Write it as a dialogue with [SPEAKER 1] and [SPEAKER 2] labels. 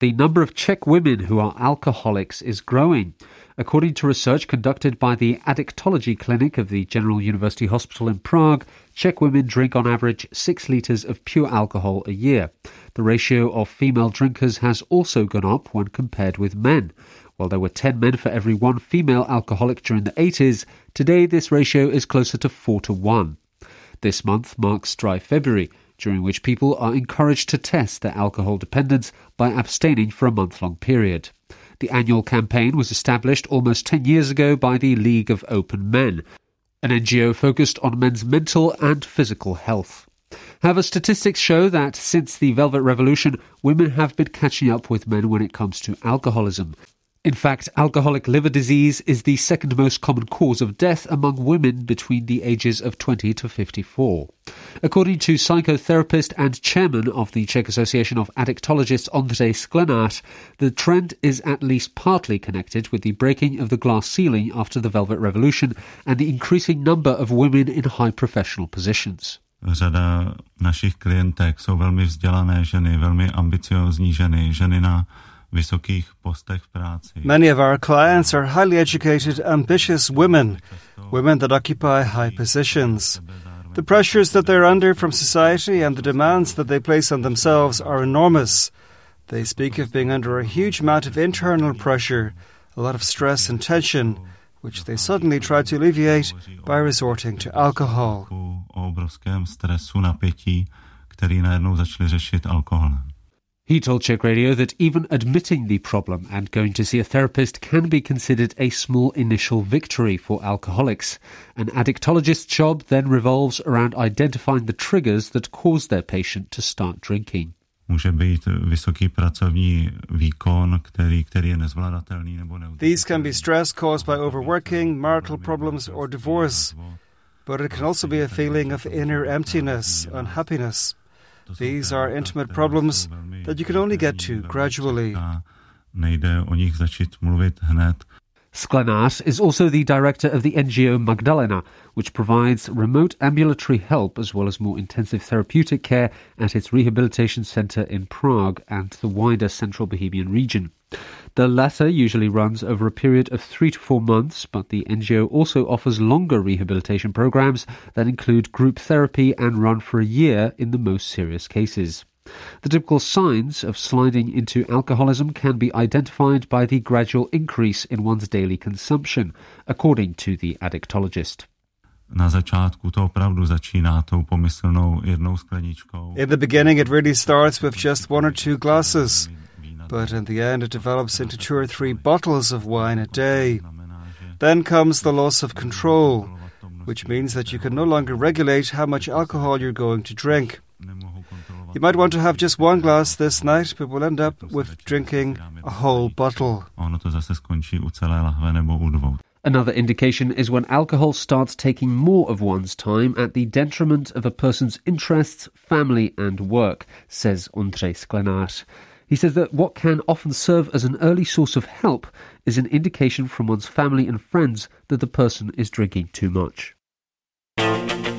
[SPEAKER 1] The number of Czech women who are alcoholics is growing. According to research conducted by the Addictology Clinic of the General University Hospital in Prague, Czech women drink on average 6 litres of pure alcohol a year. The ratio of female drinkers has also gone up when compared with men. While there were 10 men for every 1 female alcoholic during the 80s, today this ratio is closer to 4 to 1. This month marks Dry February, during which people are encouraged to test their alcohol dependence by abstaining for a month-long period. The annual campaign was established almost 10 years ago by the League of Open Men, an NGO focused on men's mental and physical health. However, statistics show that since the Velvet Revolution, women have been catching up with men when it comes to alcoholism. In fact, alcoholic liver disease is the second most common cause of death among women between the ages of 20 to 54. According to psychotherapist and chairman of the Czech Association of Addictologists Ondřej Sklenář, the trend is at least partly connected with the breaking of the glass ceiling after the Velvet Revolution and the increasing number of women in high professional positions.
[SPEAKER 2] Řada našich klientek jsou velmi vzdělané ženy, velmi ambiciózní ženy, ženy na vysokých postech v práci.
[SPEAKER 3] Many of our clients are highly educated, ambitious women, women that occupy high positions. The pressures that they're under from society and the demands that they place on themselves are enormous. They speak of being under a huge amount of internal pressure, a lot of stress and tension, which they suddenly try to alleviate by resorting to alcohol.
[SPEAKER 2] O obrovském stresu, napětí, který najednou začali řešit alkoholem.
[SPEAKER 1] He told Czech Radio that even admitting the problem and going to see a therapist can be considered a small initial victory for alcoholics. An addictologist's job then revolves around identifying the triggers that cause their patient to start drinking.
[SPEAKER 2] Může být vysoký pracovní výkon, který je nezvladatelný nebo neudržitelný.
[SPEAKER 3] These can be stress caused by overworking, marital problems or divorce. But it can also be a feeling of inner emptiness, unhappiness. These are intimate problems that you can only get to gradually.
[SPEAKER 2] Nejde o nich začít mluvit hned.
[SPEAKER 1] Sklenář is also the director of the NGO Magdalena, which provides remote ambulatory help as well as more intensive therapeutic care at its rehabilitation centre in Prague and the wider central Bohemian region. The latter usually runs over a period of 3 to 4 months, but the NGO also offers longer rehabilitation programmes that include group therapy and run for a year in the most serious cases. The typical signs of sliding into alcoholism can be identified by the gradual increase in one's daily consumption, according to the addictologist.
[SPEAKER 2] Na začátku to opravdu začíná tou pomyslnou jednou skleničkou.
[SPEAKER 3] In the beginning it really starts with just 1 or 2 glasses. But in the end it develops into 2 or 3 bottles of wine a day. Then comes the loss of control, which means that you can no longer regulate how much alcohol you're going to drink. You might want to have just 1 glass this night, but will end up with drinking a whole bottle.
[SPEAKER 1] Another indication is when alcohol starts taking more of one's time at the detriment of a person's interests, family and work, says Ondřej Sklenář. He says that what can often serve as an early source of help is an indication from one's family and friends that the person is drinking too much.